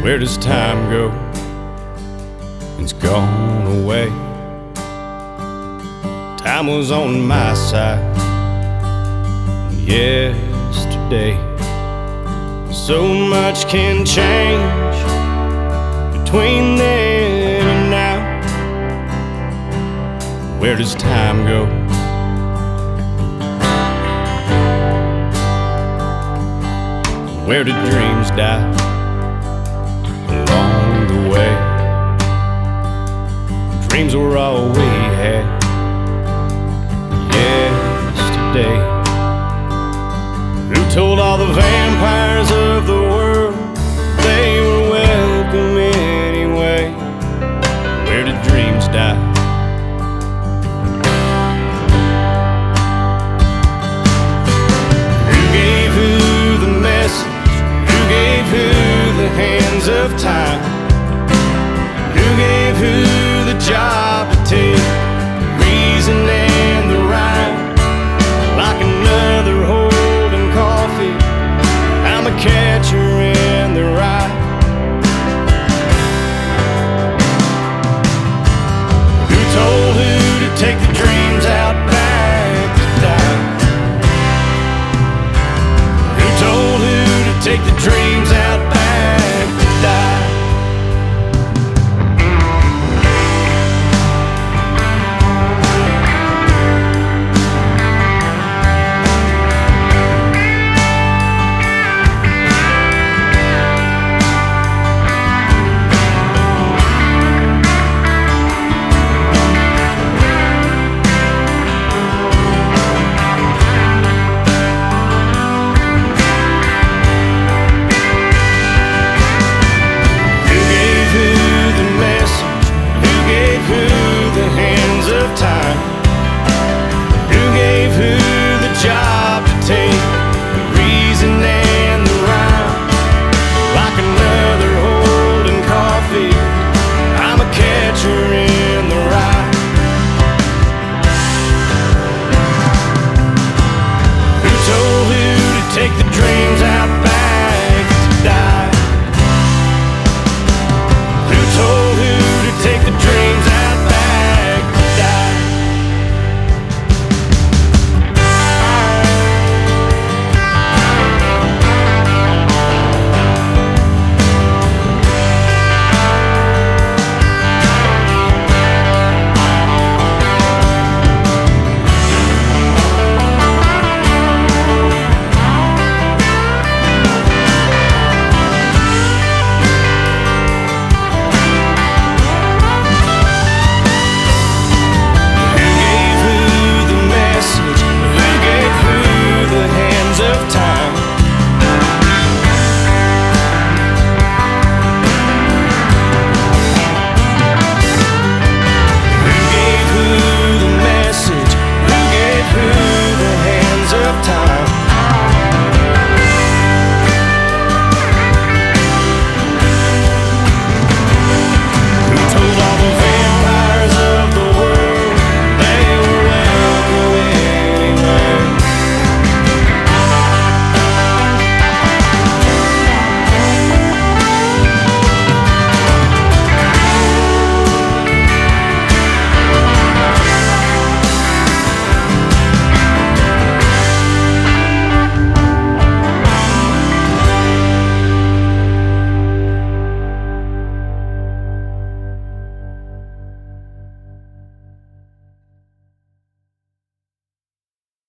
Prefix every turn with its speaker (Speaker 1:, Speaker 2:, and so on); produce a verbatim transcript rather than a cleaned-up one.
Speaker 1: Where does time go? It's gone away. Time was on my side yesterday. So much can change between then and now. Where does time go? Where did dreams die along the way? Dreams were all we had yesterday. Who told all the vampires of the world they were welcome anyway? Where did dreams die? Who gave who the message? Who gave who the hands of time? Who gave who the job to take